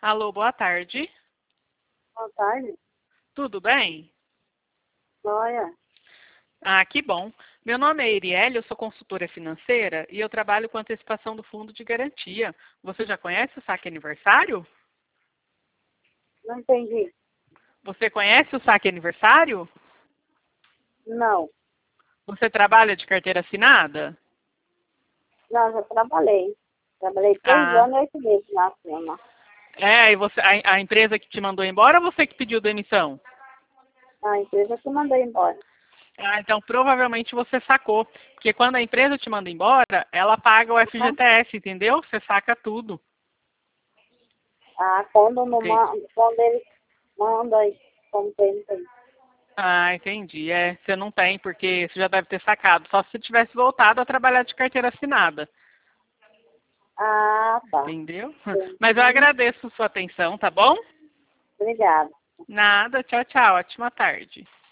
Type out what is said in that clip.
Alô, boa tarde. Boa tarde. Tudo bem? Olha, Ah, que bom. Meu nome é Erielle, eu sou consultora financeira e eu trabalho com antecipação do fundo de garantia. Você já conhece o saque aniversário? não entendi. Você conhece o saque aniversário? Não, Você trabalha de carteira assinada? não, já trabalhei. Trabalhei 3 Ah, anos e 8 meses na firma. e você, a empresa que te mandou embora ou você que pediu demissão? A empresa que mandou embora. Ah, então provavelmente você sacou. Porque quando a empresa te manda embora, ela paga o Tá? FGTS, entendeu? Você saca tudo. Quando, não, Ente- quando eles mandam, como tem. Ah, entendi. Você não tem, porque você já deve ter sacado. Só se você tivesse voltado a trabalhar de carteira assinada. Ah, tá. Entendeu? Sim. Mas eu agradeço sua atenção, tá bom? Obrigada. Nada. Tchau, tchau. Ótima tarde.